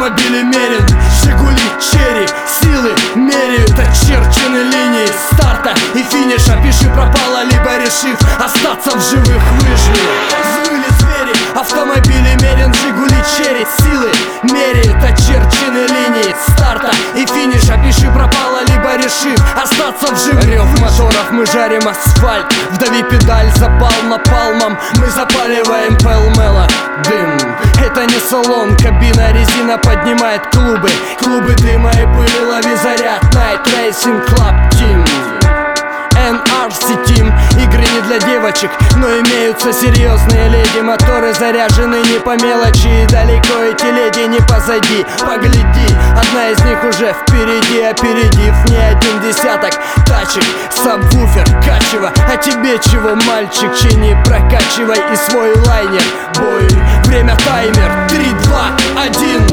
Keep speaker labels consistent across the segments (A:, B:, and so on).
A: автомобили мерен, Жигули, Черри, силы меряют очерчены линии старта и финиша. Пиши пропало, либо решив остаться в живых, выжили. Взвыли звери, автомобили мерен, Жигули, Черри, силы меряют очерчены линии старта и финиша. Пиши пропало, либо решив остаться в живых. Рев моторов, мы жарим асфальт, вдави педаль, запал напалмом, мы запаливаем пэлмела. Дым, это не салон, кабина, резина поднимает клубы, клубы дыма и пыли, лови заряд. Night Racing Club Team, NRC Team. Игры не для девочек, но имеются серьезные леди. Моторы заряжены не по мелочи, и далеко эти леди не позади. Погляди, одна из них уже впереди, опередив не один десяток тачек. Сабвуфер, качево, а тебе чего, мальчик? Чини, прокачивай и свой лайнер. Бой, время таймер, 3, 2, 1.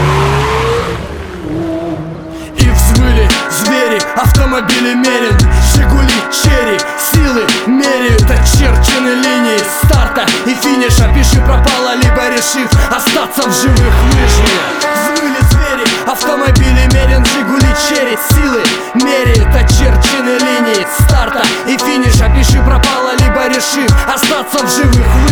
A: И взвыли звери, автомобили мерен, Жигули, Черри, силы меряют очерчены линии старта и финиша. Пиши пропало, либо решив остаться в живых, выжили. Взвыли звери, автомобили мерен, Жигули, Черри, силы меряют очерчены линии старта и финиша. Пиши пропало, либо решив остаться в живых, выжили.